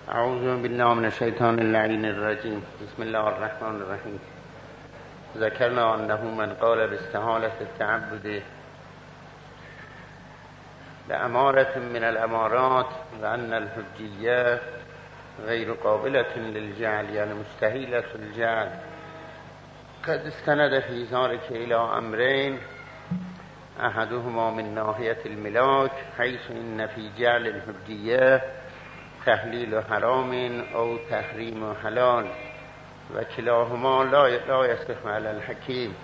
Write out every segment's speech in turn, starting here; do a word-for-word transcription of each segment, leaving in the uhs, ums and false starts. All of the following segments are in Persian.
اعوذ بالله من الشیطان اللعین الرجیم. بسم الله الرحمن الرحیم. ذکرنا انه من قال باستحالة التعبد لأمارة من الامارات و ان الحجیه غیر قابلة للجعل، یعنی مستحیلة الجعل. قد استند في ذلك الى امرين احدهما من ناحية الملاك حيث ان في جعل الحجیه تحلیل حرام او تحریم حلال و کلاهما لا لا يصح على الحكيم،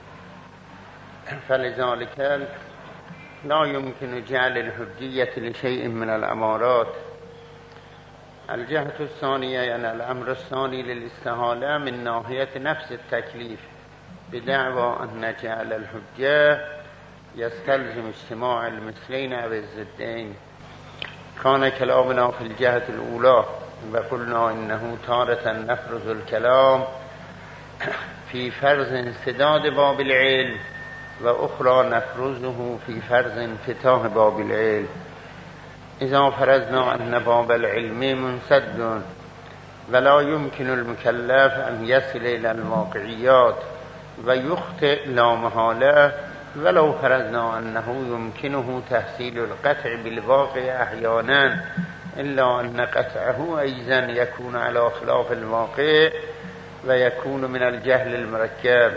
فلذلك لا يمكن جعل الحجية لشيء من الأمارات. الجهة الثانية يعني الأمر الثاني للاستحالة من ناحية نفس التكليف بدعوى أن جعل الحجة يستلزم اجتماع المثلين أو الضدين. كان كلامنا في الجهة الأولى وقلنا إنه تارة نفرز الكلام في فرض انسداد باب العلم وأخرى نفرزه في فرض انفتاح باب العلم. إذا فرضنا أن باب العلم منسد ولا يمكن المكلف أن يصل إلى الواقعيات ويخطئ لا محالة، ولو فرضنا أنه يمكنه تحصيل القطع بالواقع أحيانا إلا أن قطعه أيضا يكون على خلاف الواقع ويكون من الجهل المركب،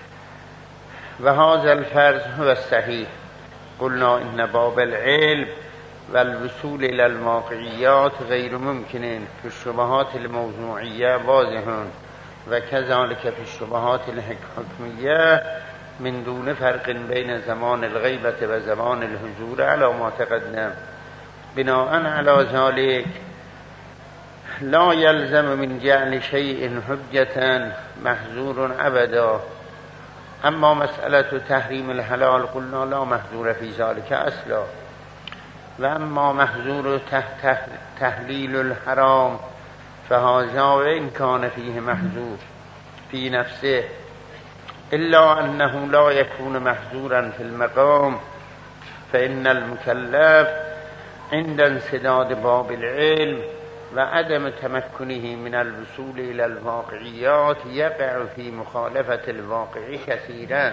وهذا الفرض هو الصحيح. قلنا إن باب العلم والوصول إلى الواقعيات غير ممكن في الشبهات الموضوعية واضح، وكذلك في الشبهات الحكمية من دون فرق بين زمان الغيبة وزمان الحضور على ما تقدم. بناء على ذلك لا يلزم من جعل شيء حجة محظور أبدا. أما مسألة تحريم الحلال قلنا لا محظور في ذلك أصلا، وأما محظور تحليل الحرام فهذا وإن كان فيه محظور في نفسه إلا أنه لا يكون محظورا في المقام، فإن المكلف عند انسداد باب العلم وعدم تمكنه من الوصول إلى الواقعيات يقع في مخالفة الواقع كثيرا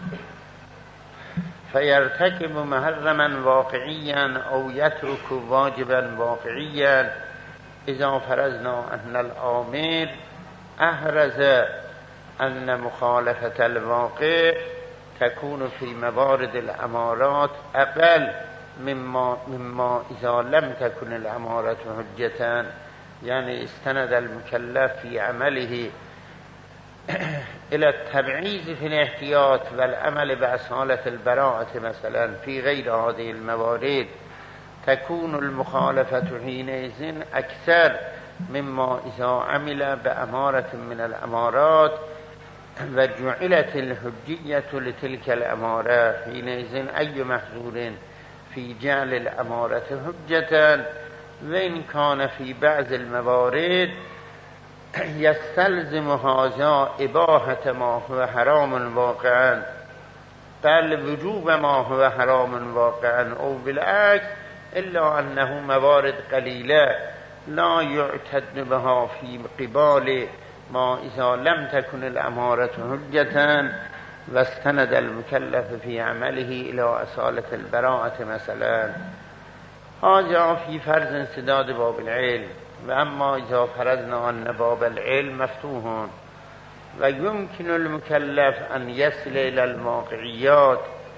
فيرتكب محرما واقعيا أو يترك واجبا واقعيا. إذا فرضنا أن الآمر أحرز أن مخالفة الواقع تكون في موارد الأمارات أقل مما, مما إذا لم تكن الأمارة حجة، يعني استند المكلف في عمله إلى التبعيض في الاحتياط والعمل بأصالة البراءة مثلا في غير هذه الموارد، تكون المخالفة حينئذ أكثر مما إذا عمل بأمارة من الأمارات وجعلت الحجية لتلك الأمارة. حينئذ أي محظور في جعل الأمارة حجة وإن كان في بعض الموارد يستلزم هذا إباحة ما هو حرام واقعا بل وجوب ما هو حرام واقعا، أو بالعكس، إلا أنه موارد قليلة لا يعتد بها في قبال ما إذا لم تكن الأمارة حجة واستند المكلف في عمله إلى أصالة البراءة مثلا. هذا في فرض انسداد باب العلم. وأما إذا فرضنا أن باب العلم مفتوح ويمكن المكلف أن يصل إلى الواقعيات،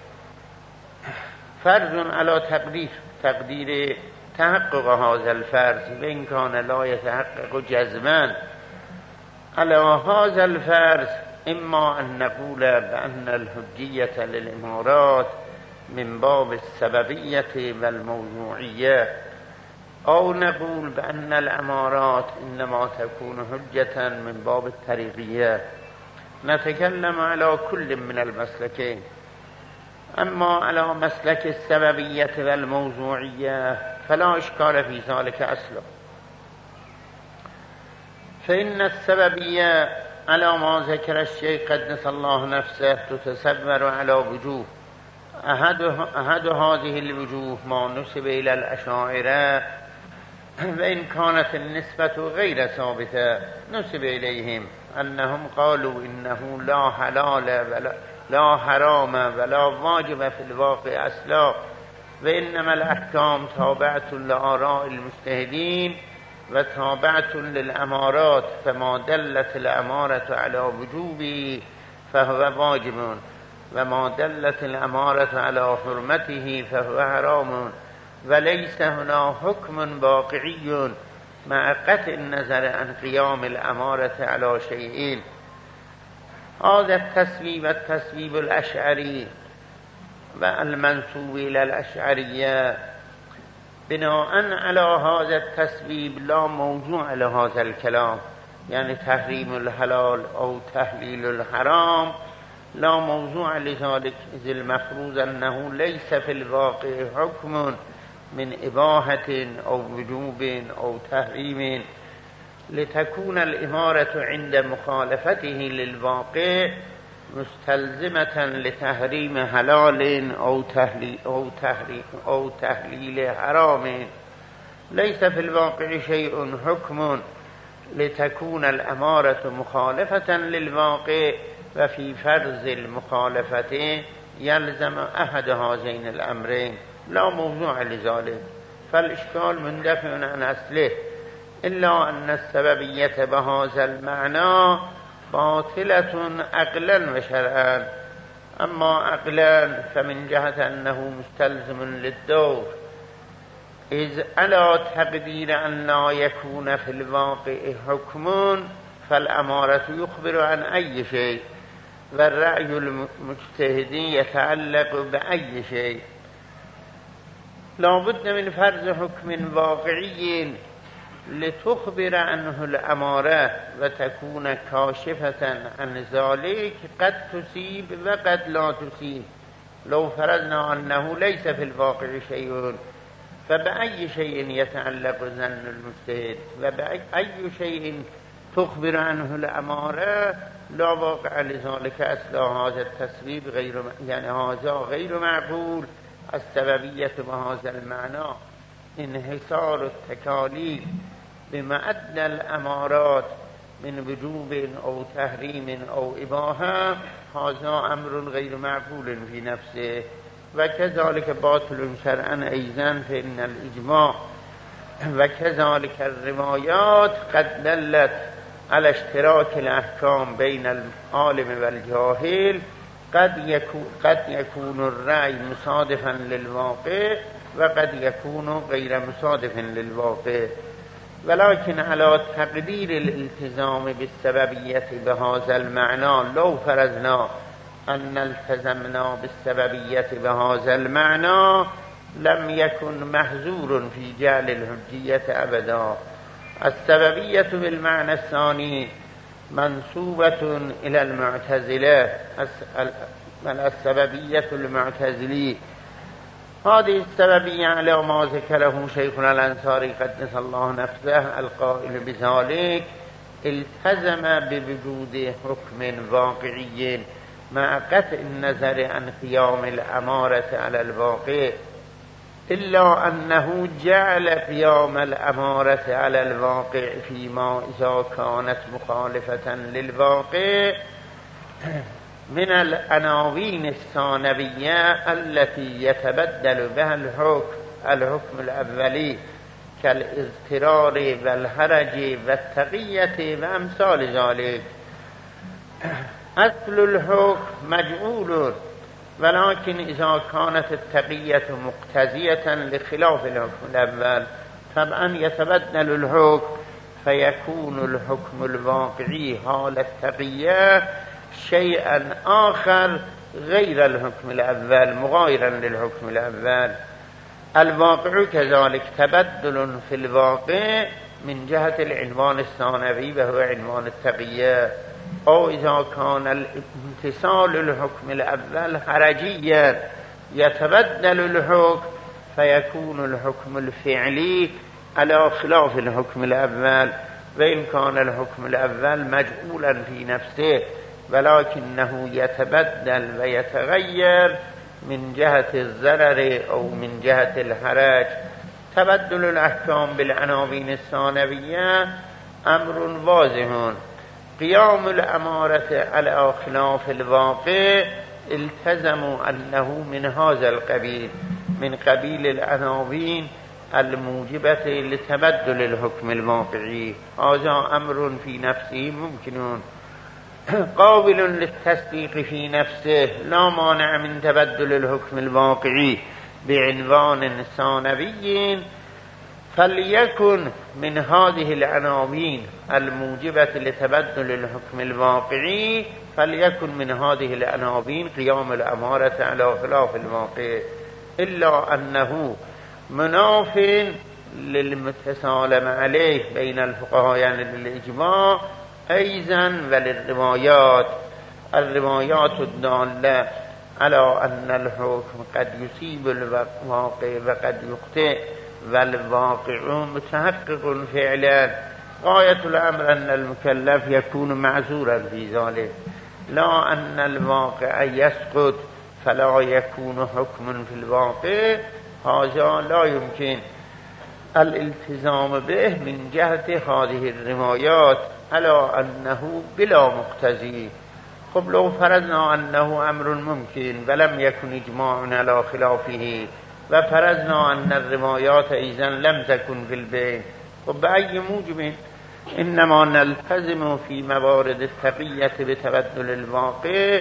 فرض على تقدير تقدير تحقق هذا الفرض وإن كان لا يتحقق جزما. على هذا الفرض إما أن نقول بأن الحجية للإمارات من باب السببية والموضوعية، أو نقول بأن الأمارات إنما تكون حجة من باب الطريقية. نتكلم على كل من المسلكين. أما على مسلك السببية والموضوعية فلا إشكال في ذلك أصلا، فإن السببية على ما ذكر الشيخ قدس الله نفسه تتصور على وجوه. أحد, أحد هذه الوجوه ما نسب إلى الأشاعرة وإن كانت النسبة غير ثابتة نسب إليهم أنهم قالوا إنه لا حلال ولا لا حرام ولا واجب في الواقع أصلا، وإنما الأحكام تابعة لآراء المجتهدين وتابعة للأمارات، فما دلت الأمارة على وجوبه فهو واجب، وما دلت الأمارة على حرمته فهو حرام، وليس هنا حكم واقعي مع قطع النظر عن قيام الأمارة على شيئين. هذا التسويب التسويب الأشعري والمنسوب إلى الأشعرية، بناء على هذا التسويب لا موضوع لهذا الكلام، يعني تحريم الحلال أو تحليل الحرام لا موضوع لذلك، إذ المفروض أنه ليس في الواقع حكم من إباحة أو وجوب أو تحريم، لتكون الإمارة عند مخالفته للواقع مستلزمة لتحريم حلال أو تحليل أو تحريم أو تحليل حرام. ليس في الواقع شيء حكم لتكون الأمارة مخالفة للواقع، وفي فرض المخالفة يلزم أحد هذين الأمرين، لا موضوع لذلك، فالإشكال مندفع عن أصله، إلا أن السببية بهذا المعنى باطلة عقلا وشرعا. أما عقلا فمن جهة أنه مستلزم للدور، إذ على تقدير أن لا يكون في الواقع حكم فالأمارة يخبر عن أي شيء، والرأي المجتهدي يتعلق بأي شيء. لا بد من فرض حكم واقعي لتخبر عنه الأمارة وتكون كاشفة عن ذلك، قد تصيب وقد لا تصيب. لو فرضنا أنه ليس في الواقع شيء فبأي شيء يتعلق ظن المجتهد، وبأي شيء تخبر عنه الأمارة لا واقع لذلك. أصلا هذا التسويب غير، يعني هذا غير معقول. السببية بهذا المعنى انحصار التكاليف بما أدنى الأمارات من وجوب أو تحريم أو إباحة، هذا أمر غير معقول في نفسه، وكذلك باطل شرعا أيضا، فإن الإجماع وكذلك الروايات قد دلت على اشتراك الأحكام بين العالم والجاهل، قد يكون, قد يكون الرأي مصادفا للواقع وقد يكون غير مصادف للواقع، ولكن على تقدير الالتزام بالسببية بهذا المعنى، لو فرضنا أن التزمنا بالسببية بهذا المعنى لم يكن محظور في جعل الحجية أبدا. السببية بالمعنى الثاني منسوبة إلى المعتزلة، السببية المعتزلي. هذه السببية على ما ذكره شيخنا الأنصاري قدس الله نفسه القائل بذلك، التزم بوجود حكم واقعي مع قطع النظر عن قيام الأمارة على الواقع، إلا أنه جعل قيام الأمارة على الواقع فيما إذا كانت مخالفة للواقع من العناوين الثانوية التي يتبدل بها الحكم الحكم الأولي، كالاضطرار والحرج والتقية وأمثال ذلك. أصل الحكم مجعول، ولكن إذا كانت التقية مقتضية لخلاف الحكم الأول طبعا يتبدل الحكم، فيكون الحكم الواقعي حال التقية شيئا آخر غير الحكم الأول، مغايرا للحكم الأول. الواقع كذلك تبدل في الواقع من جهة العنوان الثانوي وهو عنوان التقية، أو إذا كان الامتثال الحكم الأول حرجيا يتبدل الحكم فيكون الحكم الفعلي على خلاف الحكم الأول، وإن كان الحكم الأول مجعولا في نفسه ولكنه يتبدل ويتغير من جهة الضرر أو من جهة الحرج تبدل الاحکام بالعناوین الثانویه امر واضح. قیام الامارة على خلاف الواقع التزموا انه من هذا القبیل، من قبیل العناوین الموجبة لتبدل الحكم الواقعي. هذا امر في نفسه ممكن قابل للتصديق في نفسه، لا مانع من تبدل الحكم الواقعي بعنوان ثانوي، فليكن من هذه العناوين الموجبة لتبدل الحكم الواقعي، فليكن من هذه العناوين قيام الأمارة على خلاف الواقع، إلا أنه مناف للمتسالم عليه بين الفقهاء يعني للإجماع أيضا وللروايات، الروايات الدالة على أن الحكم قد يصيب الواقع وقد يخطئ والواقع متحقق فعلا. غاية الأمر أن المكلف يكون معذورا في ذلك، لا أن الواقع يسقط فلا يكون حكم في الواقع، هذا لا يمكن الالتزام به من جهة هذه الروايات على أنه بلا مقتضي. خب لو فرضنا أنه أمر ممكن ولم يكن إجماع على خلافه، وفرضنا أن الروايات إذن لم تكن في البين، خب بأي موجب؟ إنما نلتزم في موارد التقية بتبدل الواقع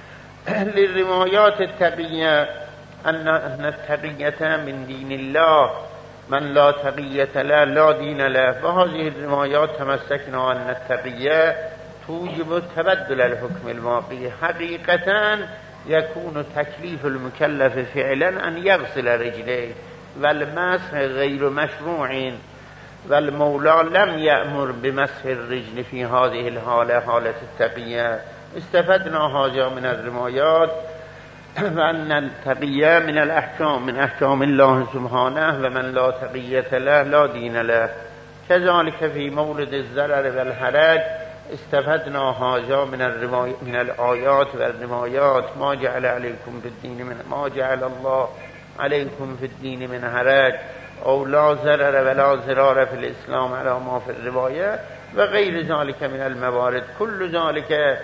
للروايات التقية أن التقية من دين الله، من لا تقية له لا دين له. وهذه الروايات تمسكنا أن التقية توجب تبدل الحكم الواقعي. حقيقة يكون تكليف المكلف فعلا أن يغسل رجليه، والمسح غير مشروع، والمولى لم يأمر بمسح الرجل في هذه الحالة، حالة التقية. استفدنا هذا من الروايات، وأن التقية من الأحكام، من أحكام الله سبحانه، ومن لا تقية له لا دين له. كذلك في مورد الضرر والحرج استفدنا هذا من الروايات، من الآيات والروايات. ما جعل عليكم في الدين من ما جعل الله عليكم في الدين من حرج، أو لا ضرر ولا ضرار في الإسلام على ما في الرواية، وغير ذلك من الموارد. كل ذلك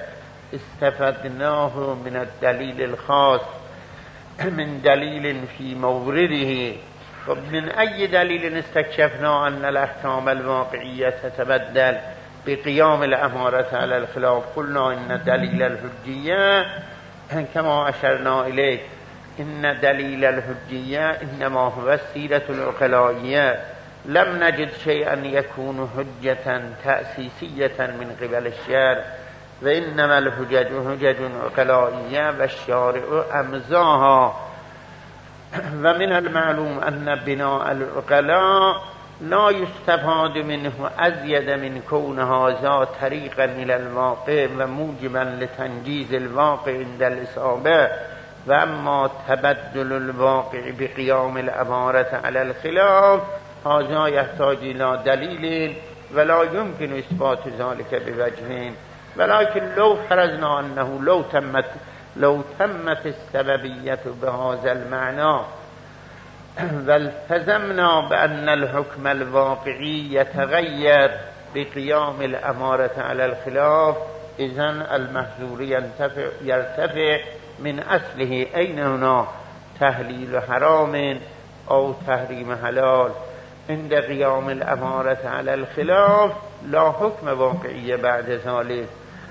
استفدناه من الدليل الخاص، من دليل في مورده. ومن أي دليل استكشفنا أن الأحكام الواقعية تتبدل بقيام الأمارة على الخلاف؟ قلنا إن دليل الحجية كما أشرنا إليه، إن دليل الحجية إنما هو السيرة العقلائية، لم نجد شيئا يكون حجة تأسيسية من قبل الشارع، وإنما الحجج حجج عقلائية والشارع أمزاها. ومن المعلوم أن بناء العقلاء لا يستفاد منه أزيد من كون هذا طريقا إلى الواقع وموجبا لتنجيز الواقع عند الإصابة. وأما تبدل الواقع بقيام الأمارة على الخلاف هذا يحتاج إلى دليل، ولا يمكن إثبات ذلك بوجهين. ولكن لو فرضنا أنه لو تمت لو تمت السببية بهذا المعنى والتزمنا بأن الحكم الواقعي يتغير بقيام الأمارة على الخلاف، إذن المحظور يرتفع, يرتفع من أصله. أين هنا تحليل حرام أو تحريم حلال؟ عند قيام الأمارة على الخلاف لا حكم واقعي بعد ذلك.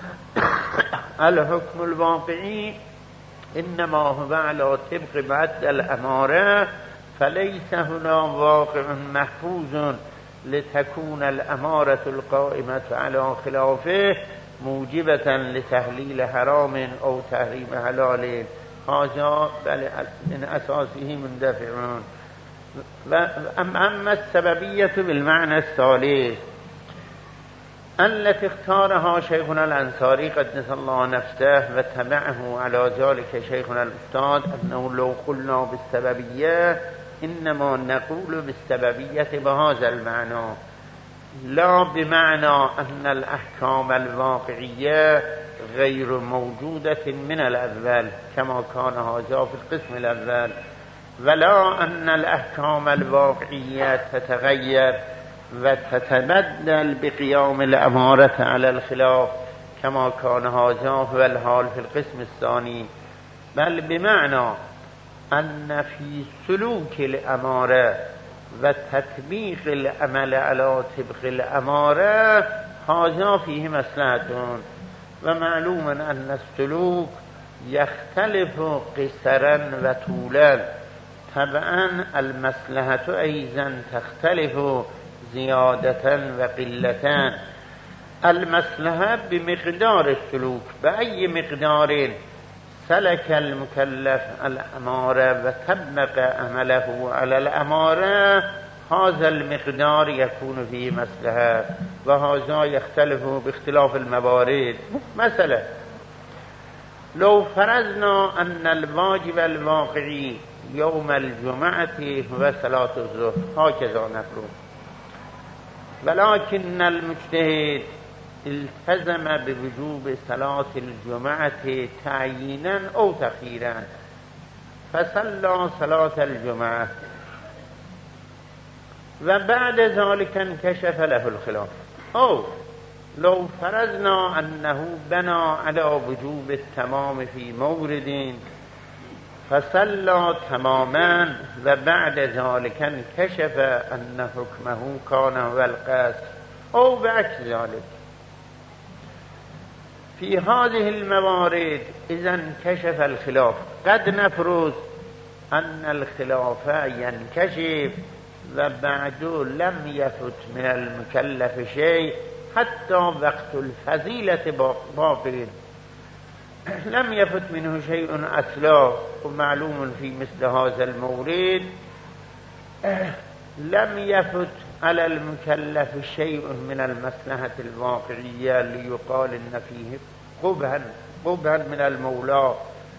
الحكم الواقعي إنما هو على طبق بعد الأمارة، فليس هنا واقع محفوظ لتكون الأمارة القائمة على خلافه موجبة لتحليل حرام أو تحريم حلال. هذا بل من أساسه مندفعون. أما السببية بالمعنى الثالث التي اختارها شيخنا الأنصاري قدس الله نفسه وتبعه على ذلك شيخنا الأستاذ، أنه لو قلنا بالسببية إنما نقول بالسببية بهذا المعنى، لا بمعنى أن الأحكام الواقعية غير موجودة من الأول كما كان هذا في القسم الأول. ولا أن الأحكام الواقعية تتغير وتتبدل بقيام الأمارة على الخلاف كما كان هذا هو الحال في القسم الثاني، بل بمعنى أن في سلوك الأمارة وتطبيق العمل على طبق الأمارة هذا فيه مصلحة. ومعلوم أن السلوك يختلف قصرا وطولا، طبعا المصلحة أيضا تختلف زيادة وقلة. المصلحة بمقدار السلوك، بأي مقدار سلك المكلف الأمارة وطبق عمله على الأمارة هذا المقدار يكون فيه مصلحة، وهذا يختلف باختلاف الموارد. مثلا لو فرضنا أن الواجب الواقعي يوم الجمعة هو صلاة الظهر، هكذا نفرض، ولكن المجتهد التزم بوجوب صلاة الجمعة تعيينا أو تخييرا فصلى صلاة الجمعة، وبعد ذلك انكشف له الخلاف. أو لو فرضنا أنه بنى على وجوب التمام في مورد فصلى تماما وبعد ذلك انكشف أن حكمه كان هو القصد أو بعكس ذلك. في هذه الموارد إذا انكشف الخلاف قد نفرض أن الخلاف ينكشف وبعد لم يفت من المكلف شيء حتى وقت الفضيلة باقٍ، لم يفت منه شيء أصلا. ومعلوم في مثل هذا المورد لم يفت على المكلف شيء من المصلحة الواقعية ليقال إن فيه قبحا قبحا من المولى،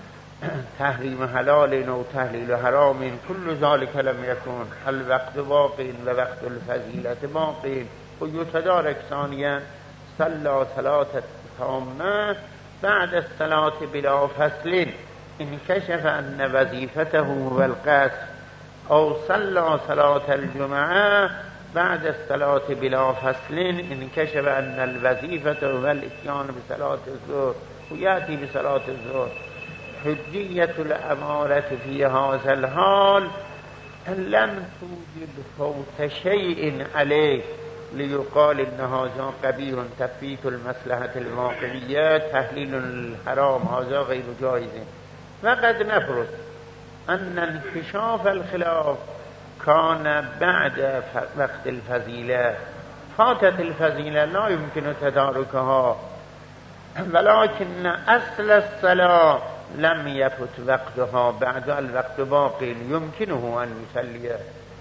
تحريم حلال أو تحليل حرام، كل ذلك لم يكن. الوقت باق ووقت الفضيلة باق. ويتدارك ثانيا صلى صلاة تامة بعد الصلاة بلا فصل انكشف أن وظيفته هو القصد، أو صلى صلاة الجمعة بعد الصلاة بلا فصل انكشف أن الوظيفة هو الاتيان بصلاة الظهر ويأتي بصلاة الظهر. حجية الأمارة في هذا الحال لم توجب فوت شيء عليه ليقال إن هذا قبيح تفويت المصلحة الواقعية تحليل الحرام، هذا غير جائز. وقد نفرض أن انكشاف الخلاف كان بعد وقت الفضيلة، فاتت الفضيلة لا يمكن تداركها، ولكن أصل الصلاة لم يفت وقتها، بعد الوقت باق يمكنه أن يصلي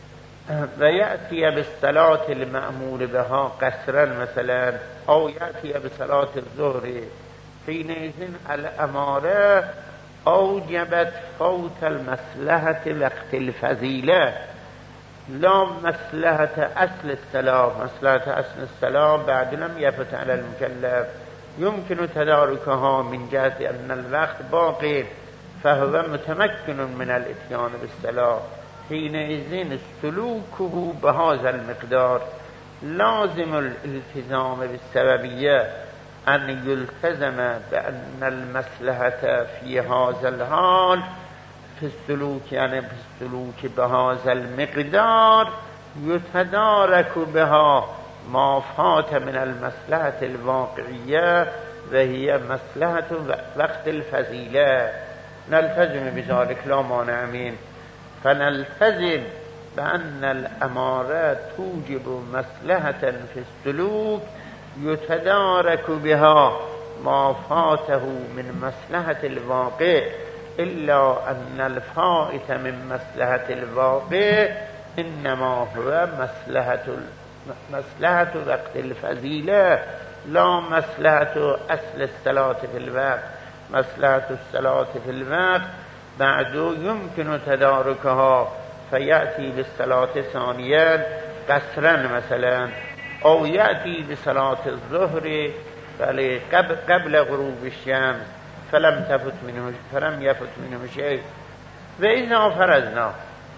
ويأتي بالصلاة المأمور بها قصرا مثلا، أو يأتي بصلاة الظهر. حينئذ الأمارة أوجبت فوت المصلحة وقت الفضيلة لا مصلحة أصل الصلاة. مصلحة أصل الصلاة بعد لم يفت على المكلف، يمكن تداركها من جهة أن الوقت باقي فهو متمكن من الاتيان بالصلاة. حينئذ سلوكه بهذا المقدار لازم الالتزام بالسببية، أن يلتزم بأن المصلحة في هذا الحال في السلوك، يعني في السلوك بهذا المقدار يتدارك بها ما فات من المصلحة الواقعية وهي مصلحة وقت الفضيلة. نلتزم بذلك لا مانع منه. فنلتزم بأن الأمارات توجب مصلحة في السلوك يتدارك بها ما فاته من مصلحة الواقع، إلا أن الفائت من مصلحة الواقع إنما هو مصلحة مصلحة وقت الفضيلة لا مصلحة أصل الصلاة في الوقت. مصلحة الصلاة في الوقت بعد يمكن تداركها فيأتي بالصلاة ثانيا قصرا مثلا، أو يأتي بصلاة الظهر قبل, قبل غروب الشمس فلم تفت منه فلم يفت منه شيء. وإذا فرضنا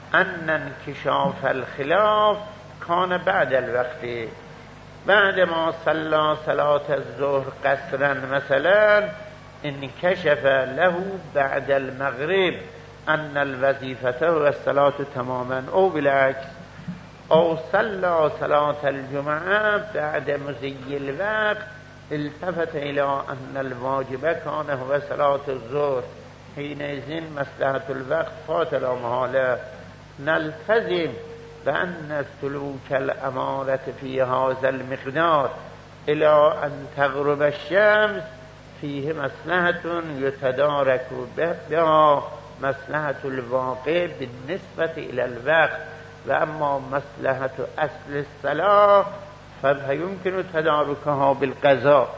ان انکشاف الخلاف کان بعد الوقت، بعد ما صلى صلاة الظهر قصرا مثلا انکشف له بعد المغرب ان الوظیفة و الصلاة تماما، او بالعکس، او صلى صلاة الجمعة بعد مضي الوقت التفت الى ان الواجب كان هو صلاة الظهر، حينئذ مصلحة الوقت فات لا محالة. نلتزم بأن سلوك الأمارة في هذا المقدار إلى أن تغرب الشمس فيه مصلحة يتدارك بها مصلحة الواقع بالنسبة إلى الوقت، وأما مصلحة أصل الصلاة فيمكن تداركها بالقضاء.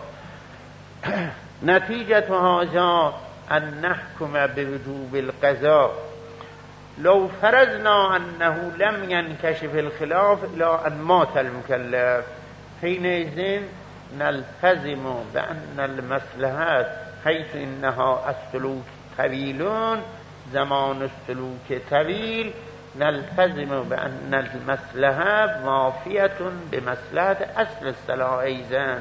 نتيجة هذا أن نحكم بوجوب القضاء. لو فرضنا أنه لم ينكشف الخلاف إلى أن مات المكلف، حينئذ نلتزم بأن المصلحات حيث إنها السلوك طويل، زمان السلوك طويل، نلتزم بأن المصلحة وافية بمصلحة أصل الصلاة أيضا.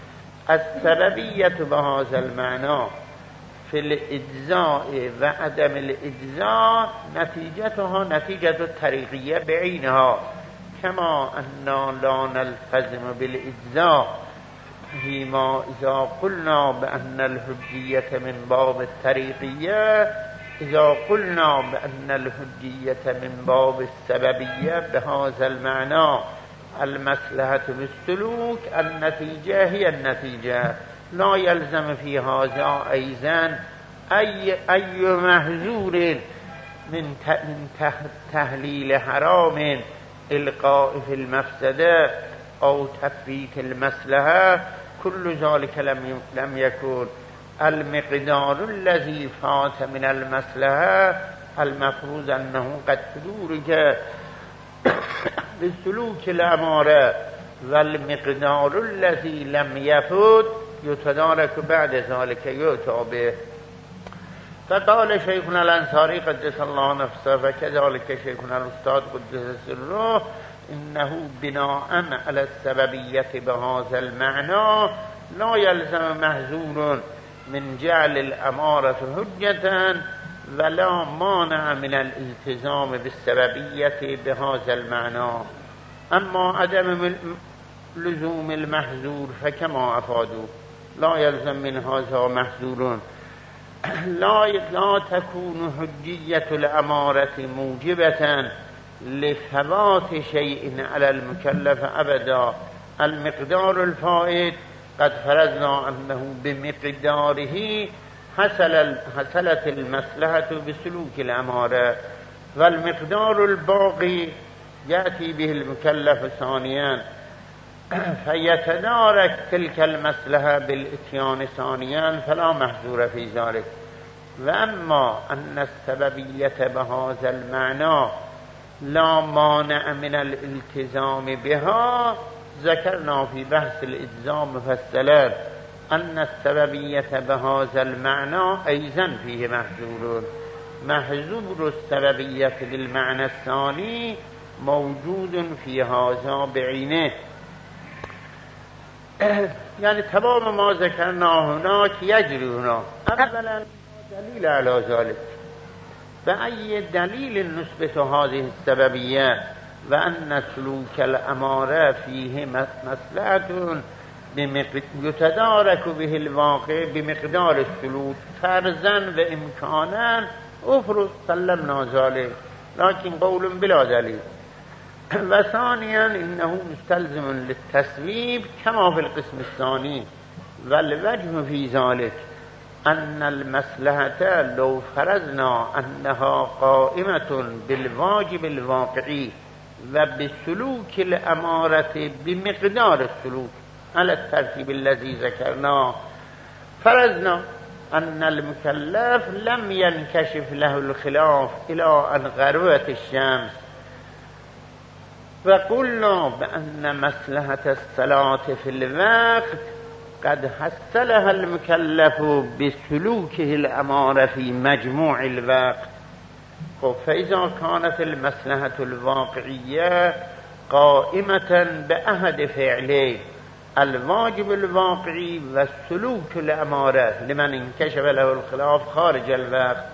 السببية بهذا المعنى في الإجزاء و عدم الإجزاء نتيجتها نتيجة الطريقية بعينها، كما أننا لا نلتزم بالإجزاء فيما إذا قلنا بأن الحجية من باب الطريقية، إذا قلنا بأن الحجية من باب السببية بهذا المعنى. المصلحة بالسلوك النتيجة هي النتيجة، لا يلزم في هذا أيضا أي, أي محذور من تحليل حرام إلقاء في المفسدة أو تفريط المصلحة، كل ذلك لم لم يكن. المقدار الذي فات من المصلحة المفروض أنه قد تدرك بالسلوك الأمارة، والمقدار الذي لم يفوت يتدارك بعد ذلك يؤتى به. فقال شيخنا الأنصاري قدس الله نفسه وكذلك شيخنا الأستاذ قدس سره إنه بناء على السببية بهذا المعنى لا يلزم محذور من جعل الأمارة حجة، ولا مانع من الالتزام بالسببية بهذا المعنى. أما عدم لزوم المحذور فكما أفادوا لا يلزم من هذا محذور. لا لا تكون حجية الأمارة موجبة لثبات شيء على المكلف أبدا. المقدار الفائت قد فرضنا أنه بمقداره حصل حصلت المصلحة بسلوك الأمارة، والمقدار الباقي يأتي به المكلف ثانيا فيتدارك تلك المصلحة بالإتيان ثانيا، فلا محذور في ذلك. وأما أن السببية بهذا المعنى لا مانع من الالتزام بها، ذكرنا في بحث الإجزاء مفصلا أن السببية بهذا المعنى أيضا فيه محذور. محذور السببية بالمعنى الثاني موجود في هذا بعينه. يعني تمام ما ذكرنا هناك يجري هنا. أولا دليل على ذلك، بأي دليل نثبت هذه السببية وأن سلوك الأمارة فيه مصلحة يتدارك به الواقع بمقدار السلوك فرضاً وإمكانا أفرض سلمنا ذلك، لكن قول بلا دليل. وثانيا إنه مستلزم للتسويب كما في القسم الثاني، والوجه في ذلك أن المصلحة لو فرضنا أنها قائمة بالواجب الواقعي وبسلوك الأمارة بمقدار السلوك على الترتيب الذي ذكرناه، فرضنا أن المكلف لم ينكشف له الخلاف إلى أن غربت الشمس، وقلنا بأن مصلحة الصلاة في الوقت قد حصلها المكلف بسلوكه الأمارة في مجموع الوقت، خب فإذا كانت المصلحة الواقعية قائمة بأحد فعلين الواجب الواقعي والسلوك الأمارة لمن انكشف له الخلاف خارج الوقت،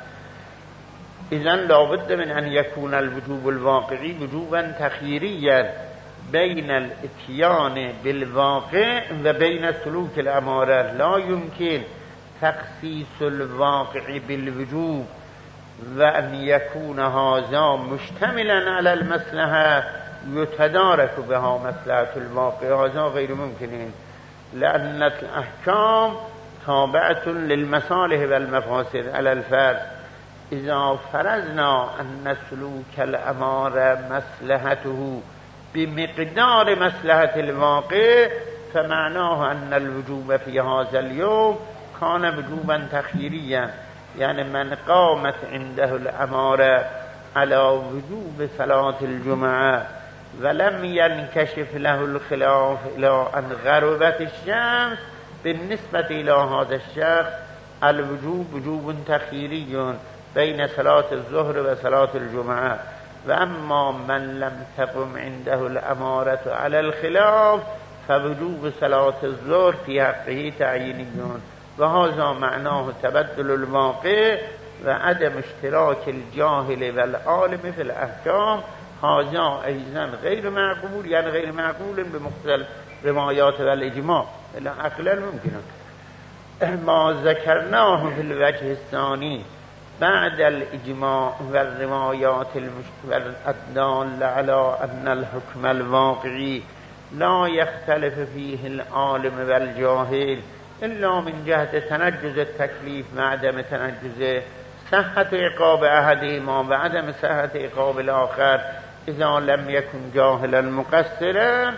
إذن لابد من أن يكون الوجوب الواقعي وجوبا تخييريا بين الاتيان بالواقع وبين سلوك الأمارة. لا يمكن تخصيص الواقع بالوجوب وأن يكون هذا مشتملا على المصلحة يتدارك بها مصلحة الواقع، هذا غير ممكن، لأن الأحكام تابعة للمصالح والمفاسد على الفرد. إذا فرضنا أن سلوك الأمارة مصلحته بمقدار مصلحة الواقع فمعناه أن الوجوب في هذا اليوم كان وجوبا تخييريا، يعني من قامت عنده الأمارة على وجوب صلاة الجمعة ولم ينكشف له الخلاف إلى أن غربت الشمس بالنسبة إلى هذا الشخص الوجوب وجوب تخييري بين صلاة الظهر وصلاة الجمعة. وأما من لم تقم عنده الأمارة على الخلاف فوجوب صلاة الظهر في حقه تعييني، وهذا معناه تبدل الواقع وعدم اشتراك الجاهل والعالم في الأحكام. هذا أيضا غير معقول، يعني غير معقول بمقتضى الروايات والإجماع، إلا عقلا ممكن. ما ذكرناه في الوجه الثاني بعد الإجماع والروايات الدالة على أن الحكم الواقعي لا يختلف فيه العالم والجاهل إلا من جهة تنجز التكليف وعدم تنجز صحة عقاب أحدهما وعدم صحة عقاب الآخر إذا لم يكن جاهلا مقصرا.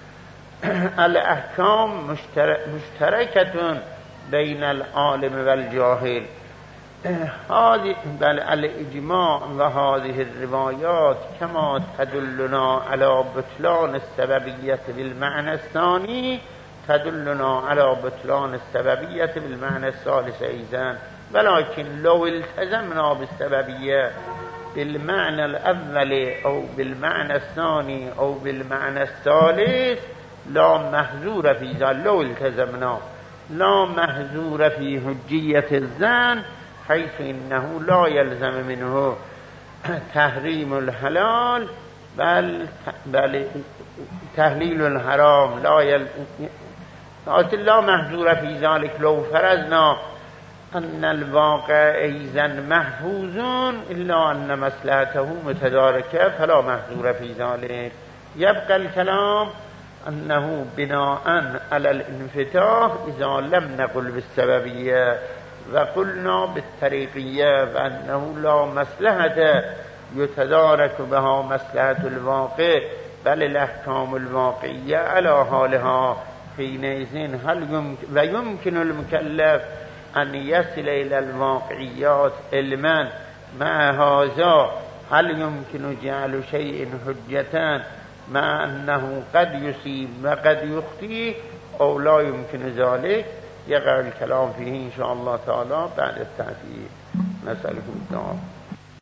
الأحكام مشتركة بين العالم والجاهل. هذه بل الإجماع وهذه الروايات كما تدلنا على بطلان السببية بالمعنى الثاني تدلنا على بطلان السببية بالمعنى الثالث أيضا، ولكن لو التزمنا بالسببية بالمعنى الأول أو بالمعنى الثاني أو بالمعنى الثالث لا محذور في ذلك. لو التزمنا لا محذور في حجية الظن، حيث إنه لا يلزم منه تحريم الحلال بل بل تحليل الحرام. لا يل... لا محذور في ذلك. لو فرضنا أن الواقع أيضا محفوظ إلا أن مصلحته متداركة فلا محذور في ذلك. يبقى الكلام أنه بناء على الانفتاح إذا لم نقل بالسببية وقلنا بالطريقية وأنه لا مصلحة يتدارك بها مصلحة الواقع بل الأحكام الواقعية على حالها، حينئذ هل يمكن ويمكن المكلف أن يصل إلى الواقعيات علما. مع هذا هل يمكن جعل شيء حجة مع أنه قد يصيب وقد يخطئ أو لا يمكن ذلك؟ يقع الكلام فيه إن شاء الله تعالى بعد التعديل. نسألكم الدعاء.